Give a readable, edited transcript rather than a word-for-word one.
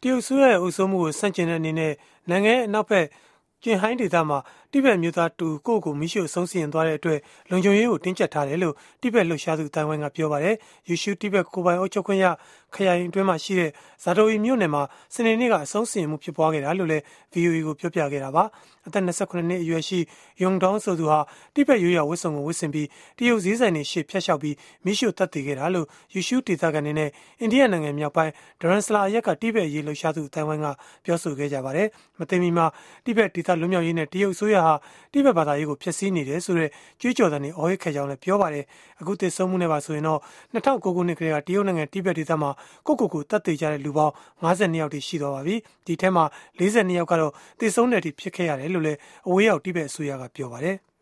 တရုတ်ဆိုးရဲ့အုပ်စိုးမှုကိုဆန့်ကျင်တဲ့အနေနဲ့နိုင်ငံရဲ့အနောက်ဘက်ကျင်ဟိုင်းဒေသမှာတိဘက်မျိုးသားတူကိုယ့်ကိုမိရှုအဆုံးစီရင်သွားတဲ့အတွက်လုံခြုံရေးကိုတင်းကျပ်ထားတယ်လို့တိဘက်လှုပ်ရှားသူအတိုင်းဝိုင်းကပြောပါတယ်။ယူရှုတိဘက်ကိုပိုင်အုပ်ချုပ်ခွင့်ရခရိုင်အတွင်းမှာရှိတဲ့ဇာတိုအီမြို့နယ်မှာစနေနေ့ကအဆုံးစီရင်မှုဖြစ်ပွားခဲ့တာလို့လည်း VOA ကိုပြောပြခဲ့တာပါ။အသက်28နှစ်အရွယ်ရှိယုံဒေါင်းဆိုသူဟာတိဘက်ရိုးရာဝတ်စုံကိုဝတ်ဆင်ပြီးတရုတ်ဈေးဆိုင်တွေရှေ့ဖျက်လျှောက်ပြီးမိရှုတပ်တည်ခဲ့တာလို့ယူရှုဒေသခံတွေနဲ့အိန္ဒိယနိုင်ငံမြောက်ပိုင်းဒရန်စလာအရက်ကတိဘက်ရေးလှုပ်ရှားသူအတိုင်းဝိုင်းကပြောဆိုခဲ့ကြပါတယ်။မသိမီမှာတိဘက်ဒေသလွတ်မြောက်ရေးနဲ့တရုတ်အစိုးရဟာတိဘက်ဘာသာရေးကိုဖျက်ဆီးနေတယ်ဆိုတဲ့ကြွေးကြော်သံတွေအော်ဟစ်ခဲ့ကြောင်းလည်းပြောပါတယ်။အခုသေဆုံးမှုနဲ့ပါဆိုရင်တော့2009ခုနှစ်ကတည်းကတရုတ်နိုင်ငံတိဘက်ဒေသမှာကိုတတ်သိကြတဲ့လူပေါင်း52ယောက်ထိရှိသွားပါပြီ။ဒီထဲမှာ42ယောက်ကတော့သေဆုံးတဲ့အထိဖြစ်ခဲ့ရတယ်လို့လည်းအဝေးရောက်တိဘက်အစိုးရကပြောပါတယ်။